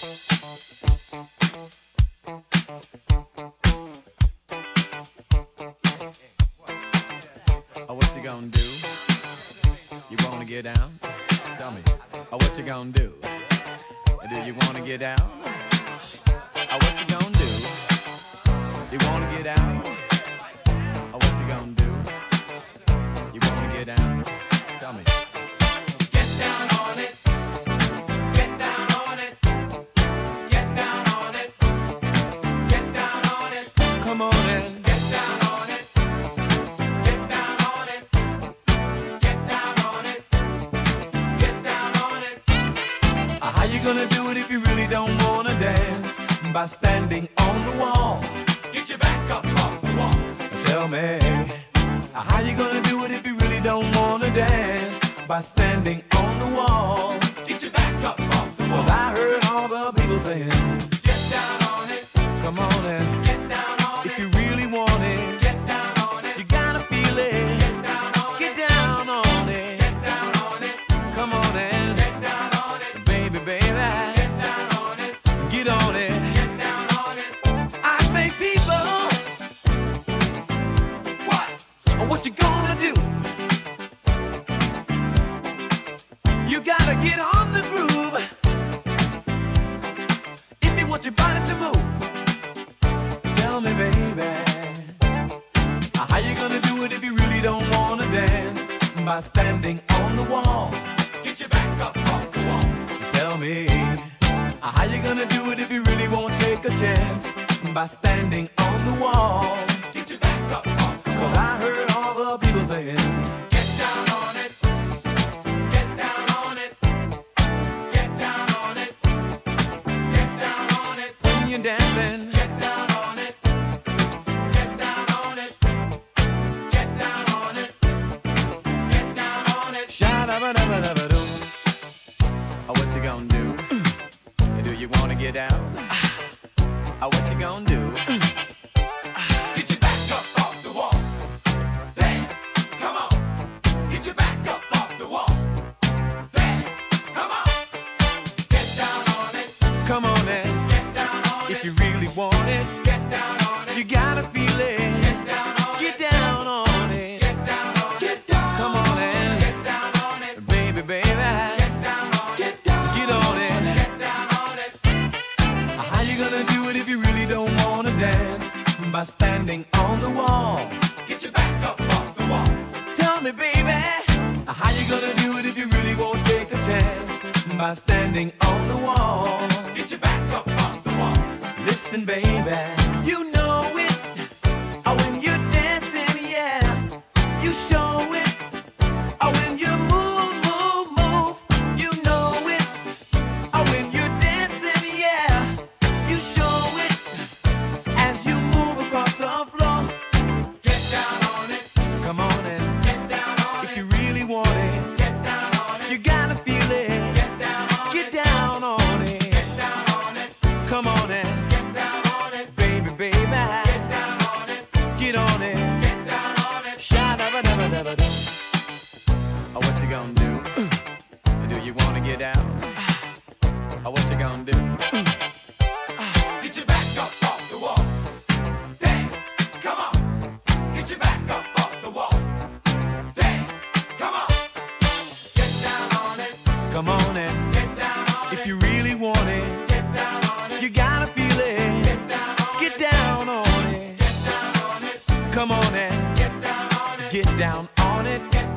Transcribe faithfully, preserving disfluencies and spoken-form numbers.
Oh, what you gonna do? You wanna get down? Tell me. Oh, what you gonna do? Do you wanna get down? Oh, what you gonna do? You wanna get down? Oh, what you gonna do? You wanna get down? Tell me. Get down on it. Get down on it. Get down on it. Get down on it. Come on in. Get down on it. Get down on it. Get down on it. Get down on it. How you gonna do it if you really don't wanna dance? By standing on the wall. Get your back up off the wall. Tell me, how you gonna do it if you really don't wanna dance? By standing on the wall. Get your back up off the wall. 'Cause I heard all the people saying, get down on it. Come on and get down on it. If you really want it, get down on it. You gotta feel it. Get down on it. Get down on it. Get down on it. Come on and get down on it. Baby, baby. Get down on it. Get on it. Get down on it. I say people, what? What you gonna do? You gotta get on the groove if you want your body to move. Tell me, baby, how you gonna do it if you really don't wanna dance? By standing on the wall. Get your back up off the wall. Tell me, how you gonna do it if you really won't take a chance? By standing on the wall. Get your back up off the wall. 'Cause I heard all the people saying, get down on it. Get down on it. Get down on it. Get down on it. When you're dancing, get down on it. Get down on it. Get down on it. Get down on it. Sha-da-ba-da-ba-da-ba-doo. Oh, what you gonna do? Do you wanna get down? Oh, what you gonna do? Get your back up off the wall. Dance, come on. Get your back up off the wall. Dance, come on. Get down on it. Come on in. Get down on it. If you really want it, get down on it. You gotta feel it. Get down on it. Get down on it. Get down on it. Get down. Come on in. Get down on it. Baby, baby. Get down on it. Get down. Get on it. Get down on it. How you gonna do it if you really don't wanna dance? By standing on the wall. Get your back up off the wall. Tell me, baby, how you gonna do it if you really won't take a chance? By standing on the wall. Get your back up off the wall. Listen, baby, you know it. Oh, when you're dancing, yeah, you show it. Oh, when you move, move, move, you know it. Oh, when you're dancing, yeah, you show it. As you move across the floor, get down on it. Come on and get down on it. If you really want it, get down on it. You gotta feel it. Get down on it. Get down on it. Get down on it. Come on and get down on it. Baby, baby. Get down on it. Get on it. Get down on it. Sha-da-ba-da-ba-da-ba-doo. Oh, what you gonna do? Do you wanna get down? Oh, what you gonna do? Get your back up off the wall. Dance, come on. Get your back up off the wall. Dance, come on. Get down on it. Come on and get down on it. If you really want it, get down on it. You gotta feel it. Get down on it. Get down on it. Get down on it. Come on and get down on it. Get down on it. Get